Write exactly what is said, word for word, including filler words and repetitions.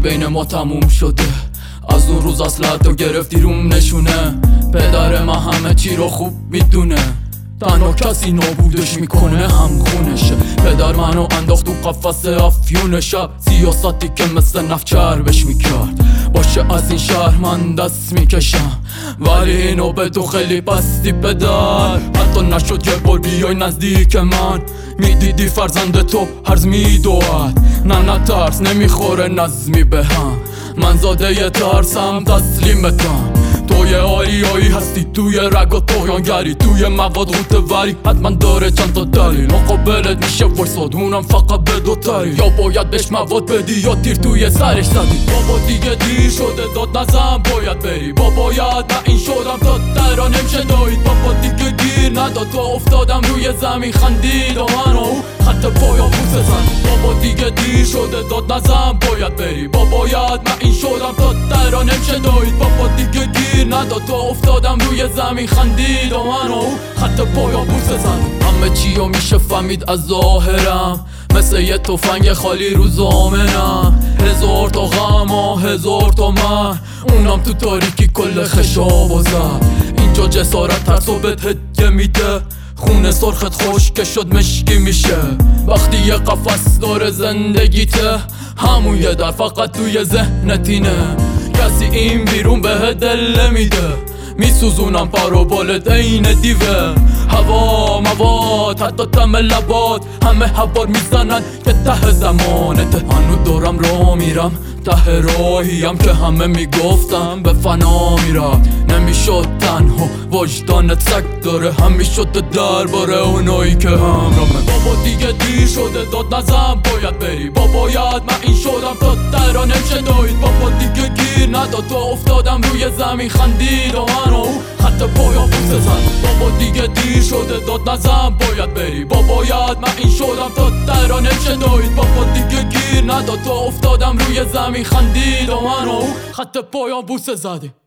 بین ما تموم شده. از اون روز اصلتو گرفتی روم نشونه. پدر من همه چی رو خوب میدونه، تنها کسی نابودش میکنه هم خونشه. پدر منو انداخت تو قفس افیون شب، سیاستی که مثل نفت چربش میکرد. باشه از این شهر من دست میکشم، ولی اینو به تو خیلی پستی پدر. حتی نشد یه بار بیای نزدیک من، میدیدی فرزند تو هرز میدواد. نه نه ترس نمیخوره نظمی به هم، من زاده یه ترسم تسلیمتم. توی آریایی هستی توی رگ و تویانگری، توی مواد غوطه وری حتما داره چند تا دلیل. مقابلت میشه وایساد اونم فقط به دو تری، یا باید بهش مواد بدی یا تیر توی سرش زدی. بابا دیگه دیر شده داد نزن باید بری، با باید من این شدم تا درا نمیشه دایید. بابا دیگه گیر نداد تا افتادم روی زمین خندید و من و خط پایا بوسه زد. بابا دیگه دیر شده داد نزن باید بری، با باید من این شدم تا درا نمیشه دایید. بابا دیگه گیر نداد تا افتادم روی زمین خندید و من و خط پایا بوسه زد. همه چیو میشه فهمید از ظاهرم، مثل یه تفنگ خالی رو زامنم. هزار تا غم و هزار تا من، اونم تو تاریکی کل خشابو زد. اینجا جسارت ترس و بهت هدیه میده، خونه سرخت خشک شد مشکی میشه. وقتی یه قفس داره زندگیته، همون یه در فقط توی ذهنتینه. کسی این بیرون به دل نمیده، میسوزونم پر و بالت این دیوه. هوا مواد حتی تم لبات، همه هوار میزنن که ته زمانته. هنو دارم را میرم ته راهیم که همه میگفتم به فنا میرم. نمیشد تنها وجدانت سگ داره، هم میشد درباره اونایی که همرامه. بابا دیگه دیر شده داد نزن باید بری، با باید من این شدم تا درا نمیشه دایید. بابا دیگه گیر نداد تا افتادم روی زمین خندید و من و خط پایا بوسه زد. بابا دیگه دیر شده داد نزن باید بری، با باید من این شدم تا درا نمیشه دایید. بابا دیگه گیر نداد تا افتادم روی زمین خندید و من و خط پایا بوسه زدی.